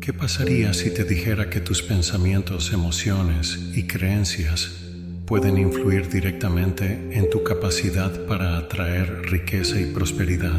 ¿Qué pasaría si te dijera que tus pensamientos, emociones y creencias pueden influir directamente en tu capacidad para atraer riqueza y prosperidad?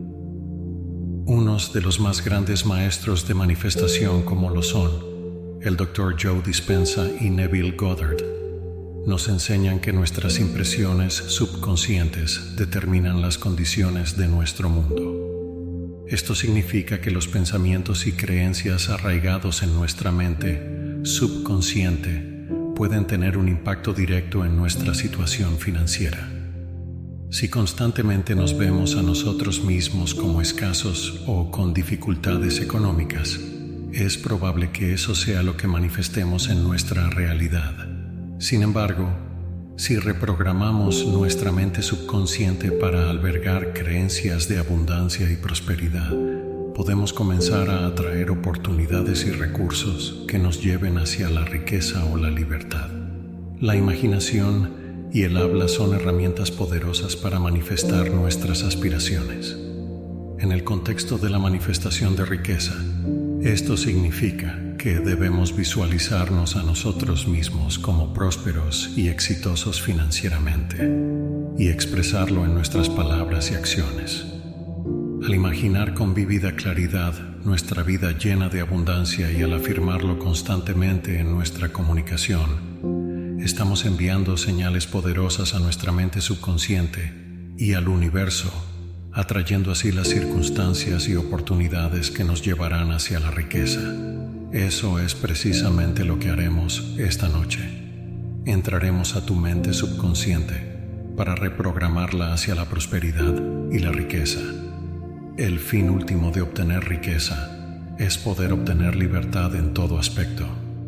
Unos de los más grandes maestros de manifestación, como lo son el Dr. Joe Dispenza y Neville Goddard, nos enseñan que nuestras impresiones subconscientes determinan las condiciones de nuestro mundo. Esto significa que los pensamientos y creencias arraigados en nuestra mente subconsciente pueden tener un impacto directo en nuestra situación financiera. Si constantemente nos vemos a nosotros mismos como escasos o con dificultades económicas, es probable que eso sea lo que manifestemos en nuestra realidad. Sin embargo, si reprogramamos nuestra mente subconsciente para albergar creencias de abundancia y prosperidad, podemos comenzar a atraer oportunidades y recursos que nos lleven hacia la riqueza o la libertad. La imaginación y el habla son herramientas poderosas para manifestar nuestras aspiraciones. En el contexto de la manifestación de riqueza, esto significa que debemos visualizarnos a nosotros mismos como prósperos y exitosos financieramente y expresarlo en nuestras palabras y acciones. Al imaginar con vívida claridad nuestra vida llena de abundancia y al afirmarlo constantemente en nuestra comunicación, estamos enviando señales poderosas a nuestra mente subconsciente y al universo, atrayendo así las circunstancias y oportunidades que nos llevarán hacia la riqueza. Eso es precisamente lo que haremos esta noche. Entraremos a tu mente subconsciente para reprogramarla hacia la prosperidad y la riqueza. El fin último de obtener riqueza es poder obtener libertad en todo aspecto.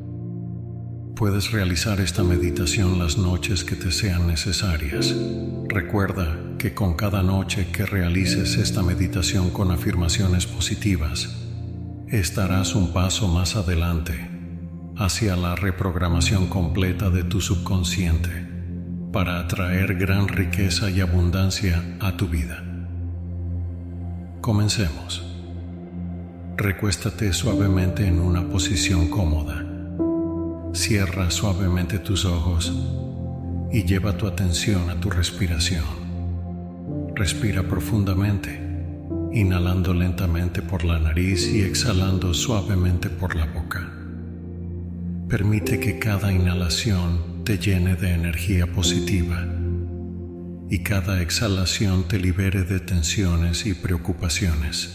Puedes realizar esta meditación las noches que te sean necesarias. Recuerda que con cada noche que realices esta meditación con afirmaciones positivas, estarás un paso más adelante hacia la reprogramación completa de tu subconsciente para atraer gran riqueza y abundancia a tu vida. Comencemos. Recuéstate suavemente en una posición cómoda. Cierra suavemente tus ojos y lleva tu atención a tu respiración. Respira profundamente, inhalando lentamente por la nariz y exhalando suavemente por la boca. Permite que cada inhalación te llene de energía positiva y cada exhalación te libere de tensiones y preocupaciones.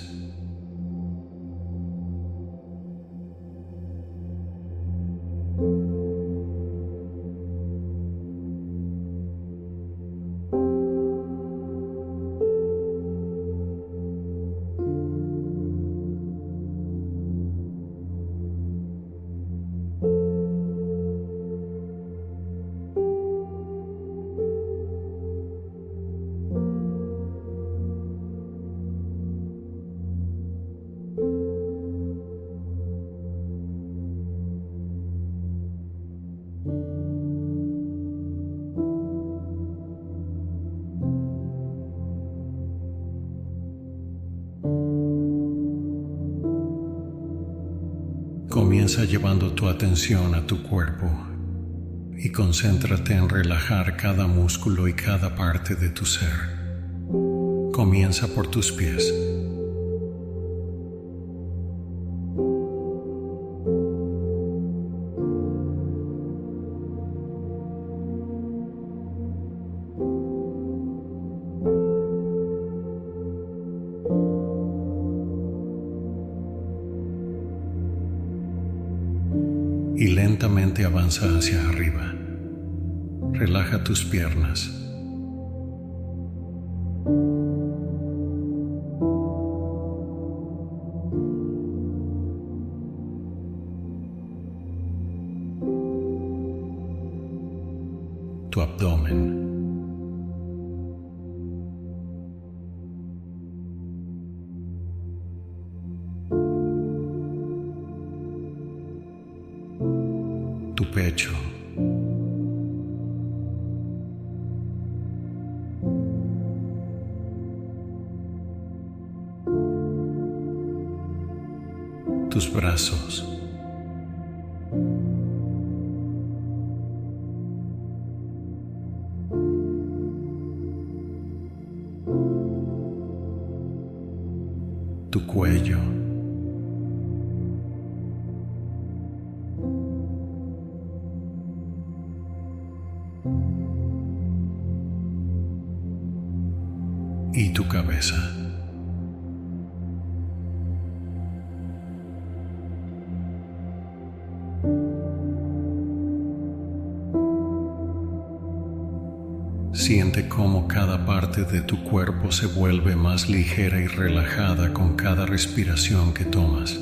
Comienza llevando tu atención a tu cuerpo y concéntrate en relajar cada músculo y cada parte de tu ser. Comienza por tus pies. Y lentamente avanza hacia arriba. Relaja tus piernas. Tu abdomen. Tu pecho. tus brazos, tu cuello, y tu cabeza. Siente cómo cada parte de tu cuerpo se vuelve más ligera y relajada con cada respiración que tomas.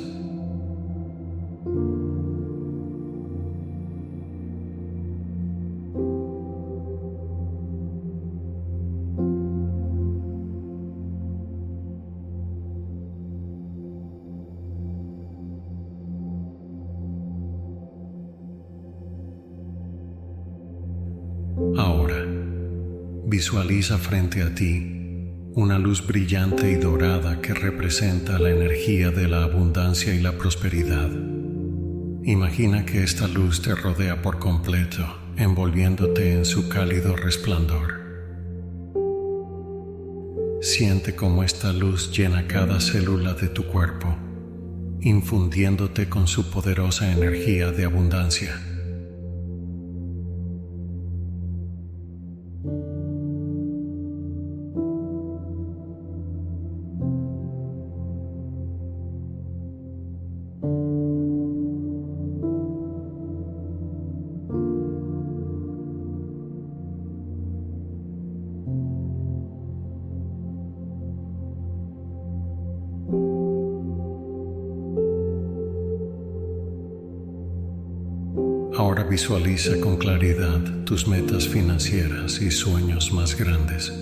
Ahora, visualiza frente a ti una luz brillante y dorada que representa la energía de la abundancia y la prosperidad. Imagina que esta luz te rodea por completo, envolviéndote en su cálido resplandor. Siente cómo esta luz llena cada célula de tu cuerpo, infundiéndote con su poderosa energía de abundancia. Ahora visualiza con claridad tus metas financieras y sueños más grandes.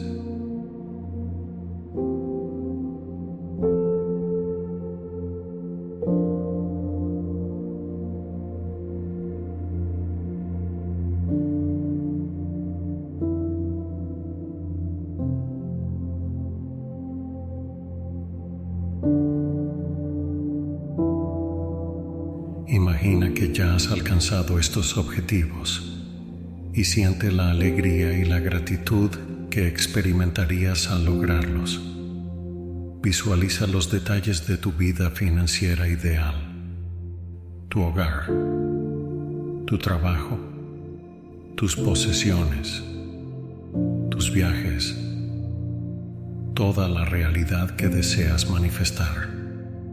Imagina que ya has alcanzado estos objetivos y siente la alegría y la gratitud que experimentarías al lograrlos. Visualiza los detalles de tu vida financiera ideal, tu hogar, tu trabajo, tus posesiones, tus viajes, toda la realidad que deseas manifestar.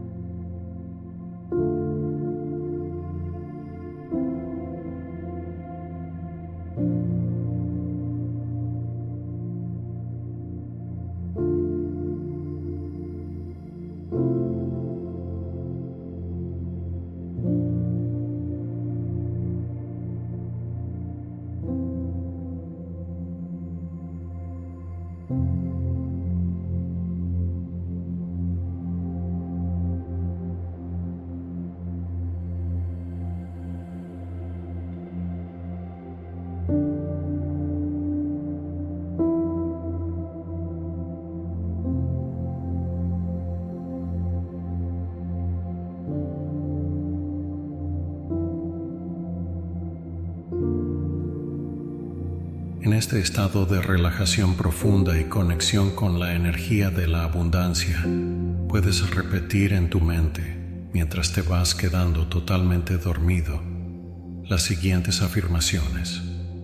En este estado de relajación profunda y conexión con la energía de la abundancia, puedes repetir en tu mente, mientras te vas quedando totalmente dormido, las siguientes afirmaciones.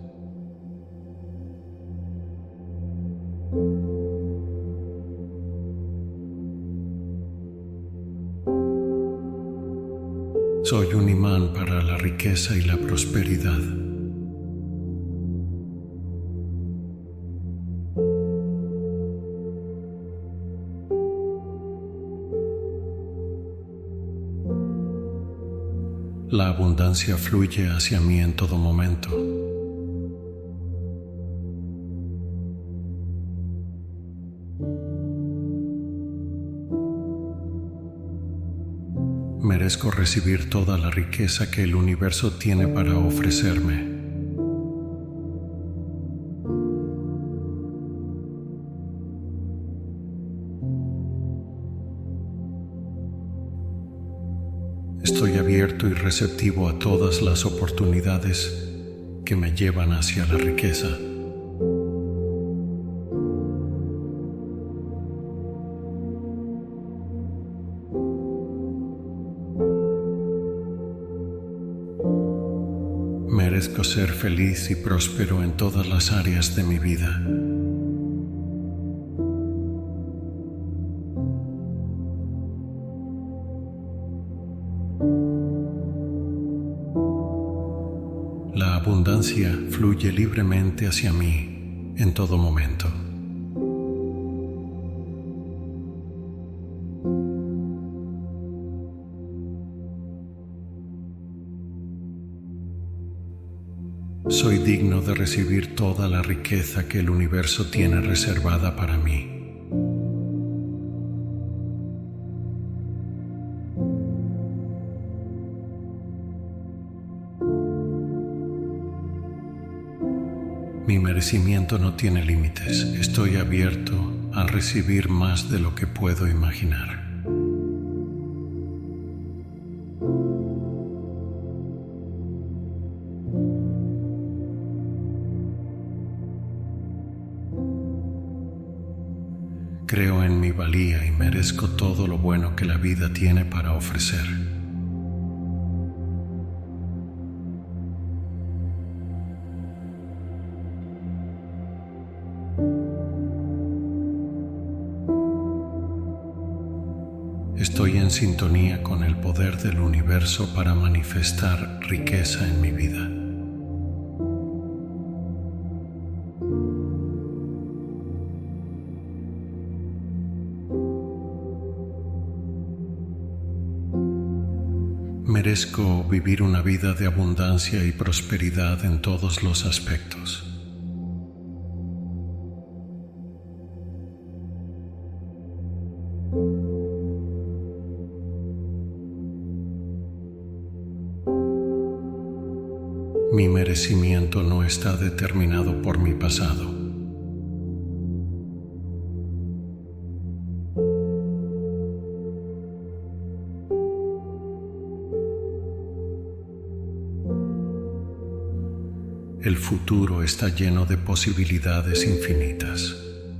Soy un imán para la riqueza y la prosperidad. La abundancia fluye hacia mí en todo momento. Merezco recibir toda la riqueza que el universo tiene para ofrecerme. Estoy abierto y receptivo a todas las oportunidades que me llevan hacia la riqueza. Merezco ser feliz y próspero en todas las áreas de mi vida. La abundancia fluye libremente hacia mí en todo momento. Soy digno de recibir toda la riqueza que el universo tiene reservada para mí. Mi merecimiento no tiene límites. Estoy abierto a recibir más de lo que puedo imaginar. Creo en mi valía y merezco todo lo bueno que la vida tiene para ofrecer. Estoy en sintonía con el poder del universo para manifestar riqueza en mi vida. Merezco vivir una vida de abundancia y prosperidad en todos los aspectos. Mi merecimiento no está determinado por mi pasado. El futuro está lleno de posibilidades infinitas.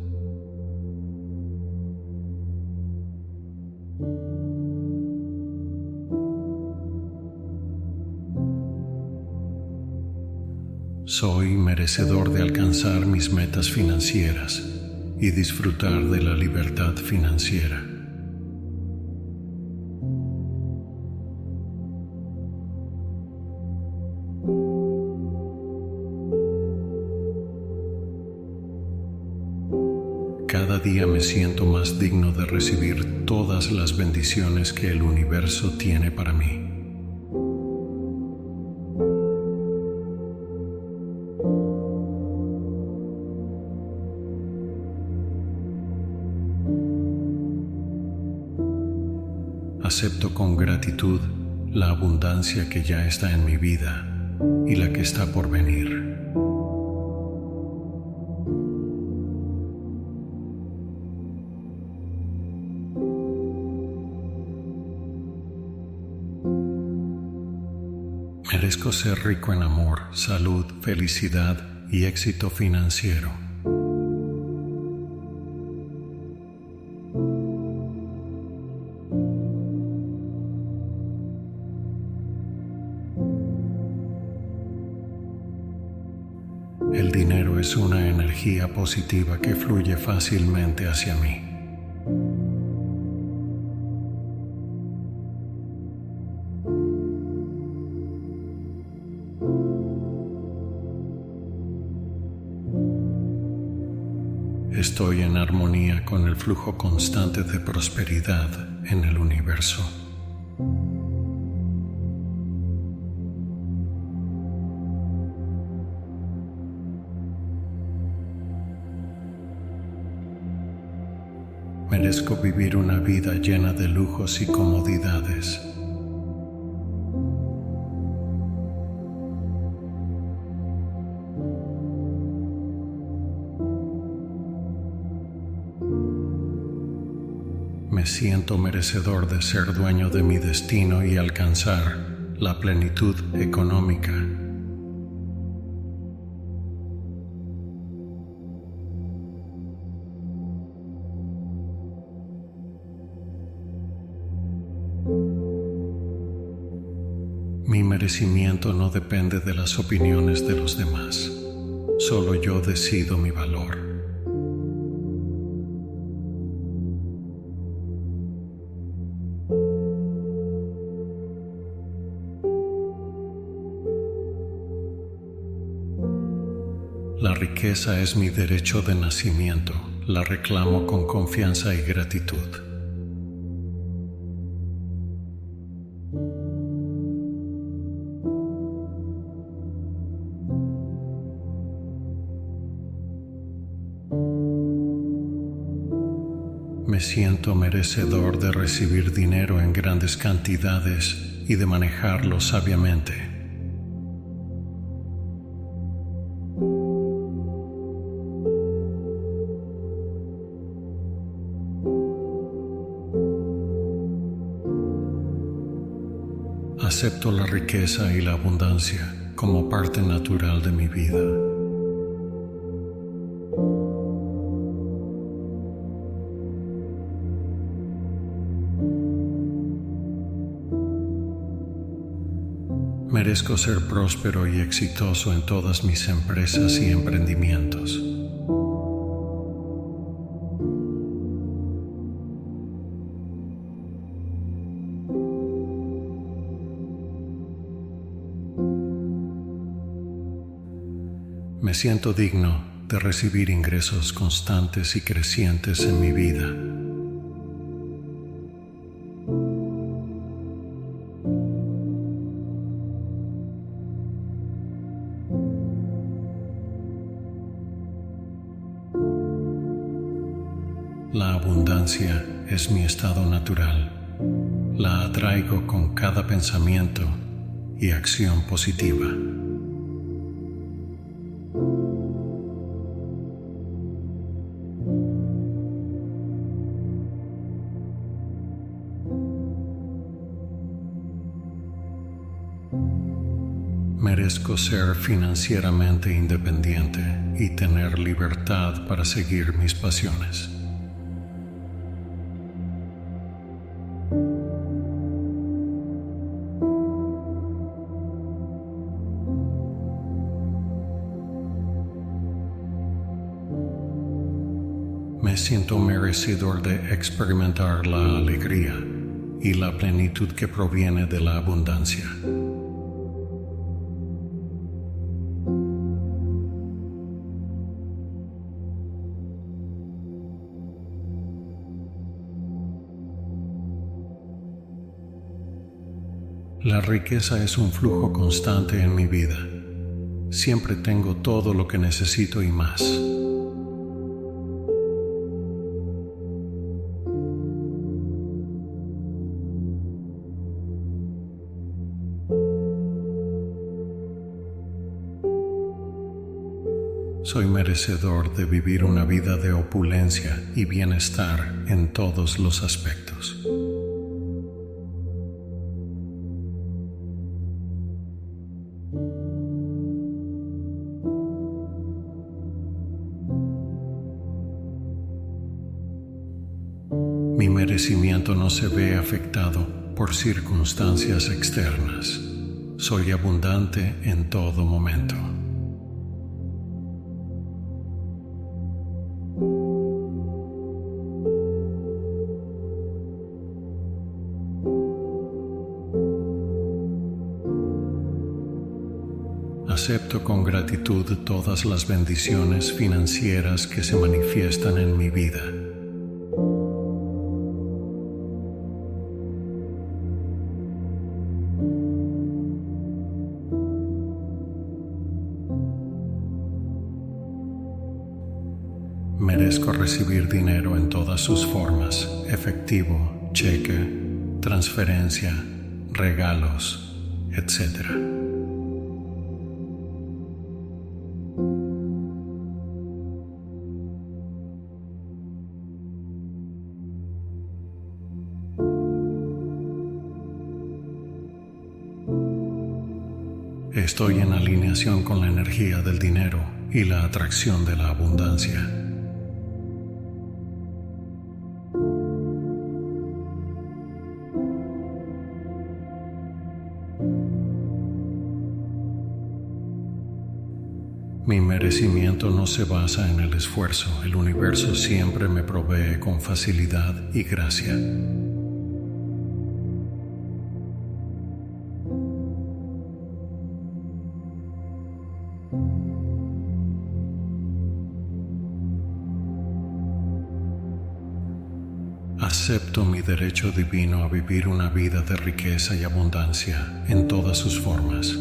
Soy merecedor de alcanzar mis metas financieras y disfrutar de la libertad financiera. Cada día me siento más digno de recibir todas las bendiciones que el universo tiene para mí. Acepto con gratitud la abundancia que ya está en mi vida y la que está por venir. Merezco ser rico en amor, salud, felicidad y éxito financiero. El dinero es una energía positiva que fluye fácilmente hacia mí. Estoy en armonía con el flujo constante de prosperidad en el universo. Merezco vivir una vida llena de lujos y comodidades. Me me siento merecedor de ser dueño de mi destino y alcanzar la plenitud económica. Mi merecimiento no depende de las opiniones de los demás. Solo yo decido mi valor. La riqueza es mi derecho de nacimiento. La reclamo con confianza y gratitud. Me siento merecedor de recibir dinero en grandes cantidades y de manejarlo sabiamente. Acepto la riqueza y la abundancia como parte natural de mi vida. Merezco ser próspero y exitoso en todas mis empresas y emprendimientos. Me siento digno de recibir ingresos constantes y crecientes en mi vida. La abundancia es mi estado natural. La atraigo con cada pensamiento y acción positiva. Merezco ser financieramente independiente y tener libertad para seguir mis pasiones. Me siento merecedor de experimentar la alegría y la plenitud que proviene de la abundancia. La riqueza es un flujo constante en mi vida. Siempre tengo todo lo que necesito y más. Soy merecedor de vivir una vida de opulencia y bienestar en todos los aspectos. Mi merecimiento no se ve afectado por circunstancias externas. Soy abundante en todo momento. Acepto con gratitud todas las bendiciones financieras que se manifiestan en mi vida. Merezco recibir dinero en todas sus formas: efectivo, cheque, transferencia, regalos, etc. Estoy en alineación con la energía del dinero y la atracción de la abundancia. Mi merecimiento no se basa en el esfuerzo. El universo siempre me provee con facilidad y gracia. Acepto mi derecho divino a vivir una vida de riqueza y abundancia en todas sus formas.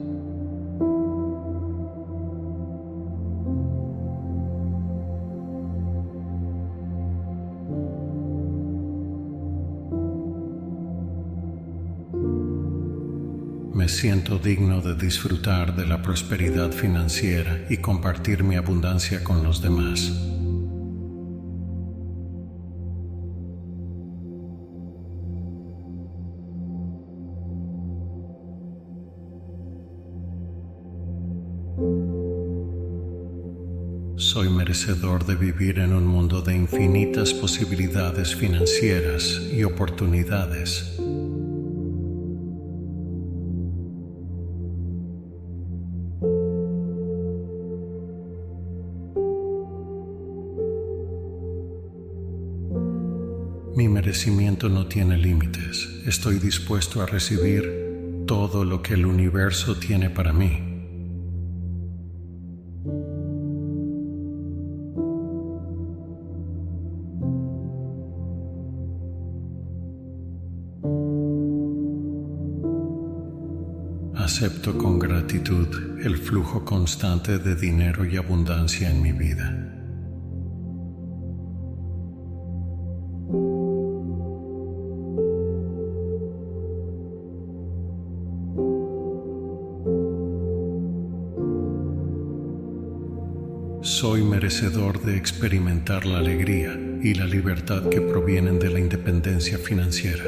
Me siento digno de disfrutar de la prosperidad financiera y compartir mi abundancia con los demás. Soy merecedor de vivir en un mundo de infinitas posibilidades financieras y oportunidades. Mi merecimiento no tiene límites. Estoy dispuesto a recibir todo lo que el universo tiene para mí. Acepto con gratitud el flujo constante de dinero y abundancia en mi vida. Soy merecedor de experimentar la alegría y la libertad que provienen de la independencia financiera.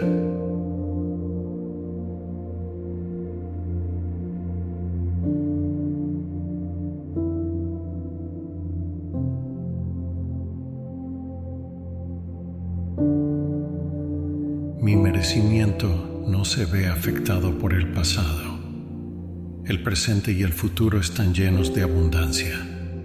Mi merecimiento no se ve afectado por el pasado. El presente y el futuro están llenos de abundancia.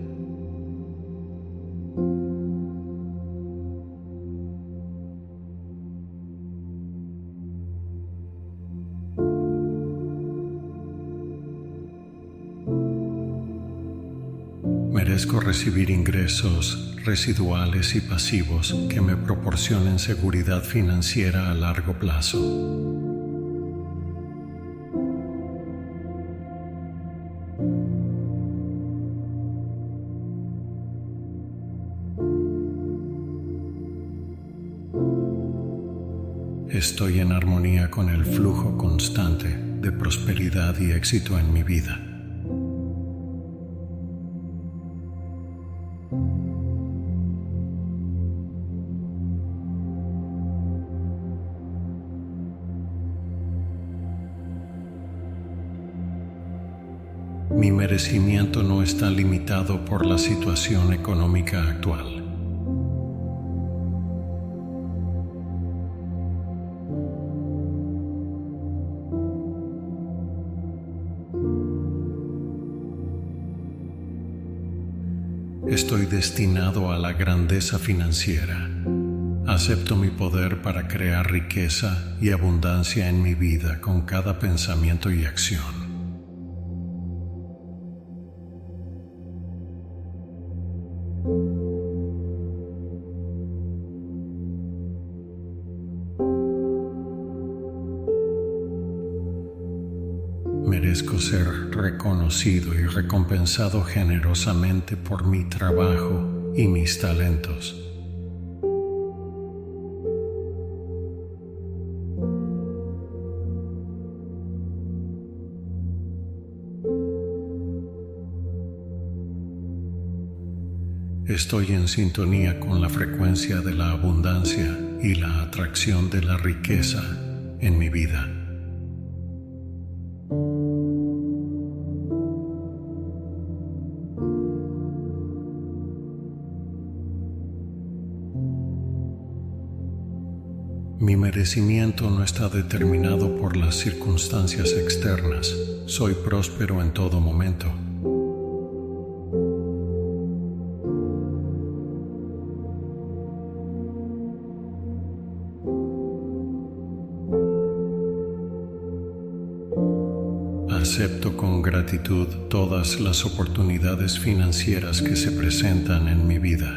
Merezco recibir ingresos residuales y pasivos que me proporcionen seguridad financiera a largo plazo. Estoy en armonía con el flujo constante de prosperidad y éxito en mi vida. Mi merecimiento no está limitado por la situación económica actual. Estoy destinado a la grandeza financiera. Acepto mi poder para crear riqueza y abundancia en mi vida con cada pensamiento y acción. Merezco ser reconocido y recompensado generosamente por mi trabajo y mis talentos. Estoy en sintonía con la frecuencia de la abundancia y la atracción de la riqueza en mi vida. Mi merecimiento no está determinado por las circunstancias externas. Soy próspero en todo momento. Acepto con gratitud todas las oportunidades financieras que se presentan en mi vida.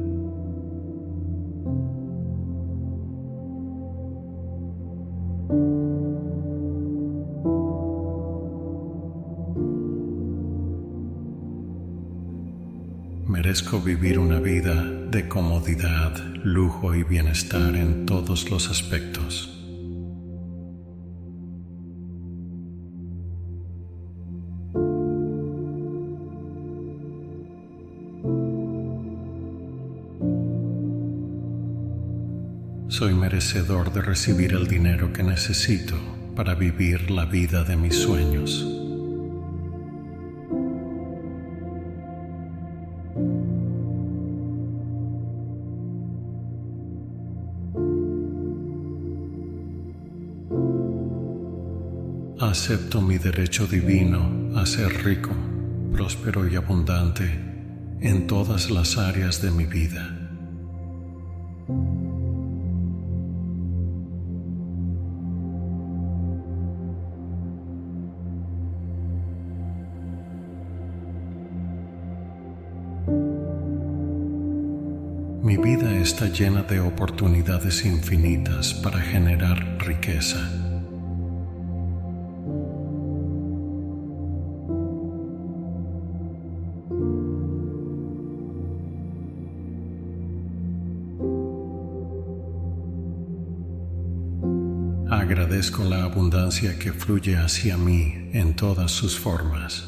Merezco vivir una vida de comodidad, lujo y bienestar en todos los aspectos. Soy merecedor de recibir el dinero que necesito para vivir la vida de mis sueños. Acepto mi derecho divino a ser rico, próspero y abundante en todas las áreas de mi vida. Mi vida está llena de oportunidades infinitas para generar riqueza. Agradezco la abundancia que fluye hacia mí en todas sus formas.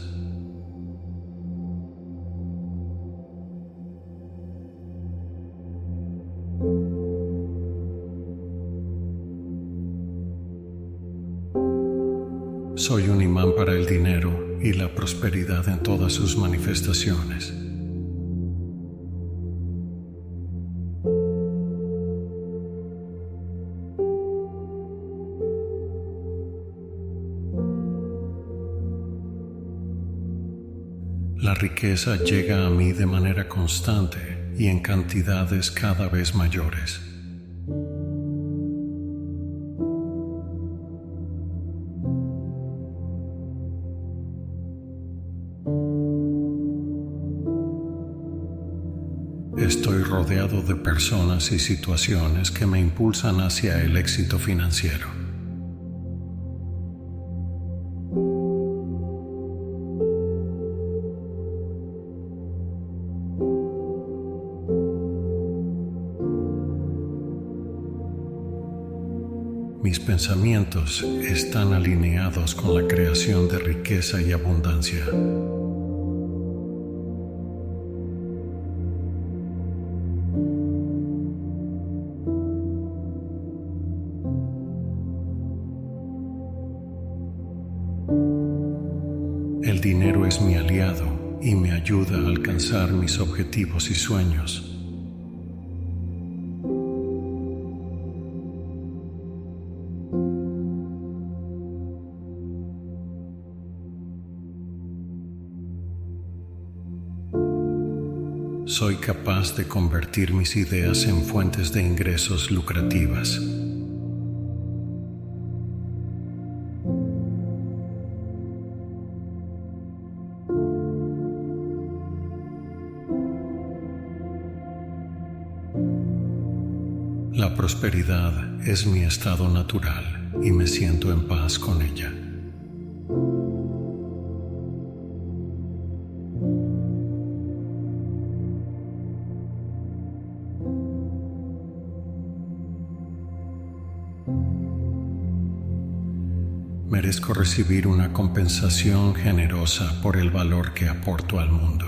Soy un imán para el dinero y la prosperidad en todas sus manifestaciones. La riqueza llega a mí de manera constante y en cantidades cada vez mayores. Estoy rodeado de personas y situaciones que me impulsan hacia el éxito financiero. Mis pensamientos están alineados con la creación de riqueza y abundancia. El dinero es mi aliado y me ayuda a alcanzar mis objetivos y sueños. Soy capaz de convertir mis ideas en fuentes de ingresos lucrativas. La prosperidad es mi estado natural y me siento en paz con ella. Merezco recibir una compensación generosa por el valor que aporto al mundo.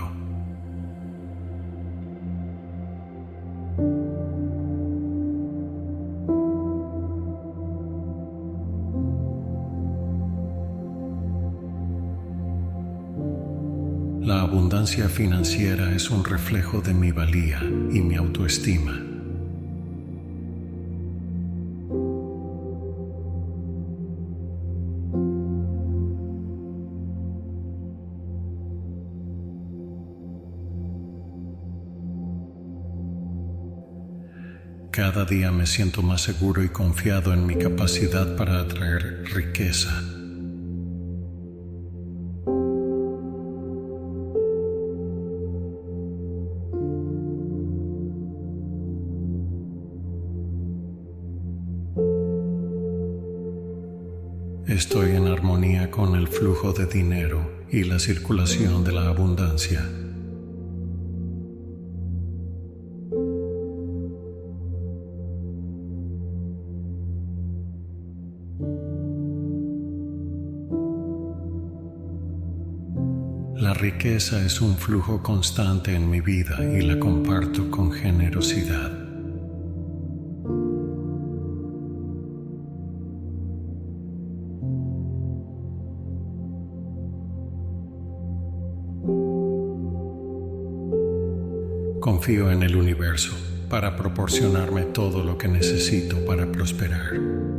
La abundancia financiera es un reflejo de mi valía y mi autoestima. Cada día me siento más seguro y confiado en mi capacidad para atraer riqueza. Estoy en armonía con el flujo de dinero y la circulación de la abundancia. La riqueza es un flujo constante en mi vida y la comparto con generosidad. Confío en el universo para proporcionarme todo lo que necesito para prosperar.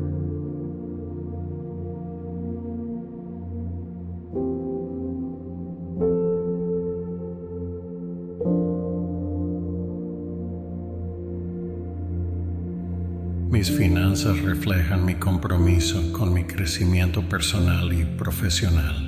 Mis finanzas reflejan mi compromiso con mi crecimiento personal y profesional.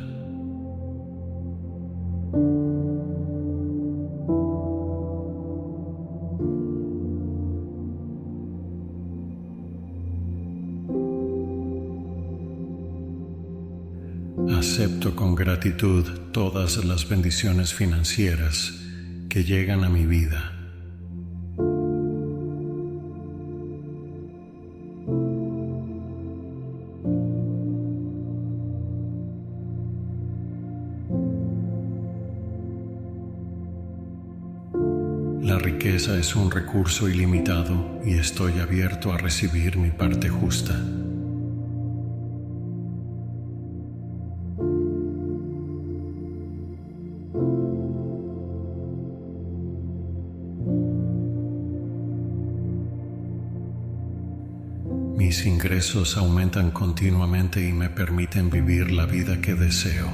Acepto con gratitud todas las bendiciones financieras que llegan a mi vida. La riqueza es un recurso ilimitado y estoy abierto a recibir mi parte justa. Mis ingresos aumentan continuamente y me permiten vivir la vida que deseo.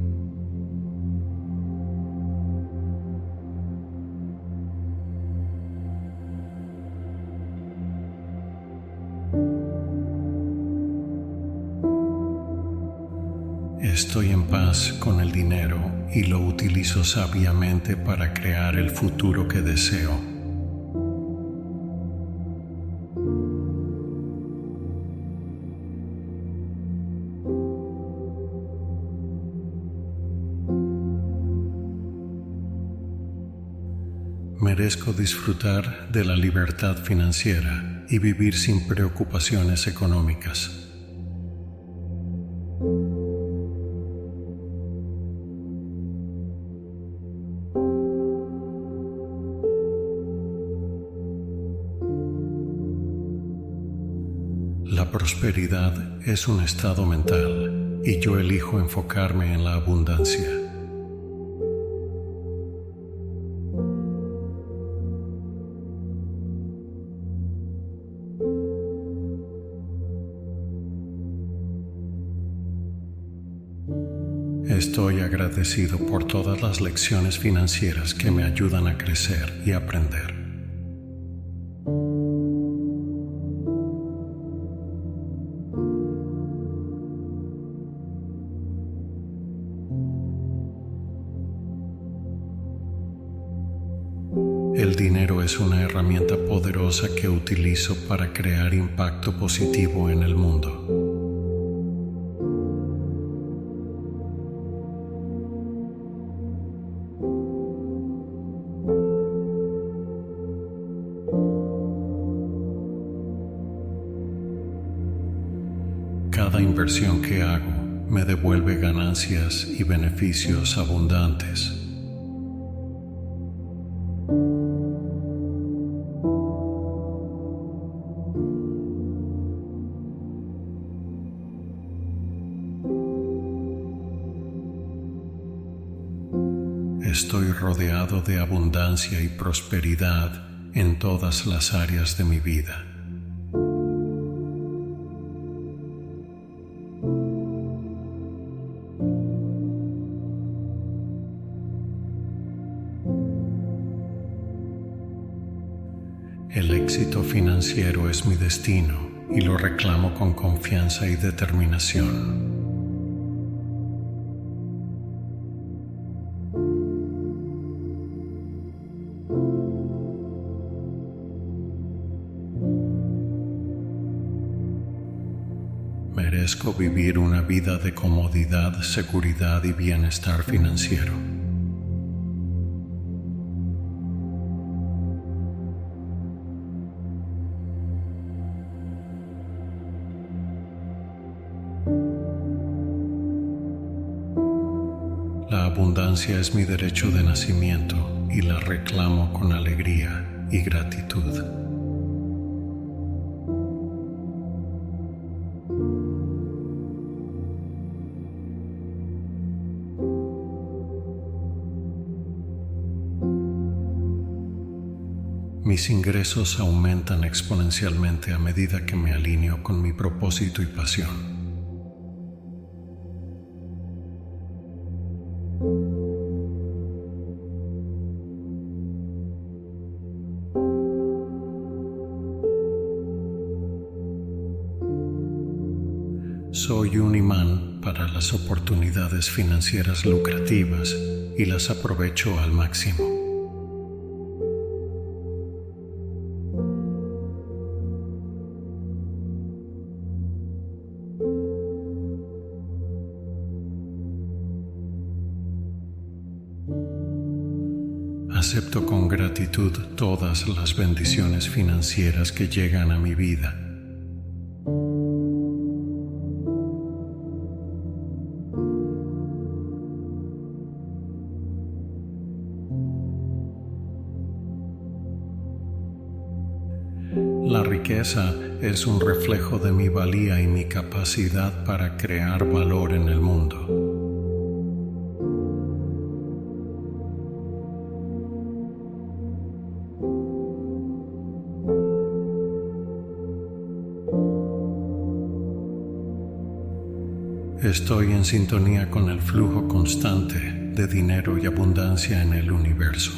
Estoy en paz con el dinero y lo utilizo sabiamente para crear el futuro que deseo. Merezco disfrutar de la libertad financiera y vivir sin preocupaciones económicas. La prosperidad es un estado mental y yo elijo enfocarme en la abundancia. Estoy agradecido por todas las lecciones financieras que me ayudan a crecer y aprender. El dinero es una herramienta poderosa que utilizo para crear impacto positivo en el mundo. Cada inversión que hago me devuelve ganancias y beneficios abundantes. Estoy rodeado de abundancia y prosperidad en todas las áreas de mi vida. El éxito financiero es mi destino y lo reclamo con confianza y determinación. Merezco vivir una vida de comodidad, seguridad y bienestar financiero. La abundancia es mi derecho de nacimiento y la reclamo con alegría y gratitud. Mis ingresos aumentan exponencialmente a medida que me alineo con mi propósito y pasión. Soy un imán para las oportunidades financieras lucrativas y las aprovecho al máximo. Acepto con gratitud todas las bendiciones financieras que llegan a mi vida. La riqueza es un reflejo de mi valía y mi capacidad para crear valor en el mundo. Estoy en sintonía con el flujo constante de dinero y abundancia en el universo.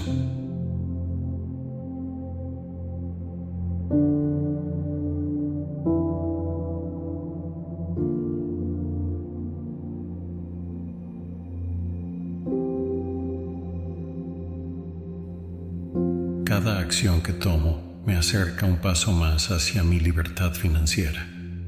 Cada acción que tomo me acerca un paso más hacia mi libertad financiera.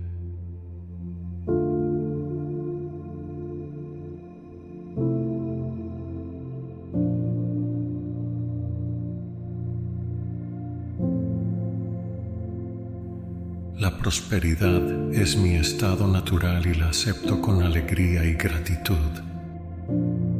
La prosperidad es mi estado natural y la acepto con alegría y gratitud.